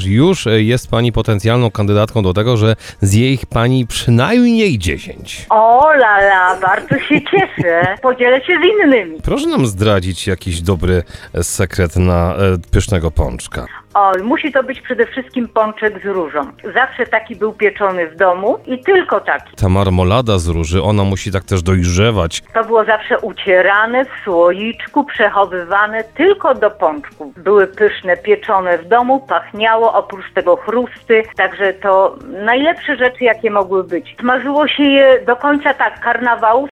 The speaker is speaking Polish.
już jest pani potencjalną kandydatką do tego, że zje ich pani przynajmniej 10. O lala, bardzo się cieszę. Podzielę się z innymi. Proszę nam zdradzić jakiś dobry sekret na pysznego pączka. Oj, musi to być przede wszystkim pączek z różą. Zawsze taki był pieczony w domu i tylko taki. Ta marmolada z róży, ona musi tak też dojrzewać. To było zawsze ucierane w słoiczku, przechowywane tylko do pączków. Były pyszne, pieczone w domu, pachniało, oprócz tego chrusty, także to najlepsze rzeczy, jakie mogły być. Smażyło się je do końca karnawału,